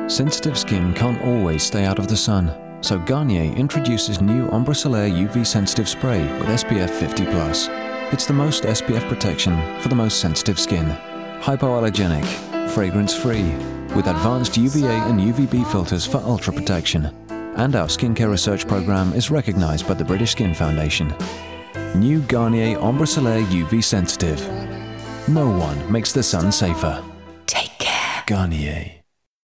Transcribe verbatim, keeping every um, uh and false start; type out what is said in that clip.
Sensitive skin can't always stay out of the sun, so Garnier introduces new Ombre Solaire U V Sensitive Spray with S P F fifty plus. It's the most S P F protection for the most sensitive skin. Hypoallergenic, fragrance-free, with advanced U V A and U V B filters for ultra protection. And our skincare research program is recognized by the British Skin Foundation. New Garnier Ombre Solaire U V Sensitive. No one makes the sun safer. Take care. Garnier.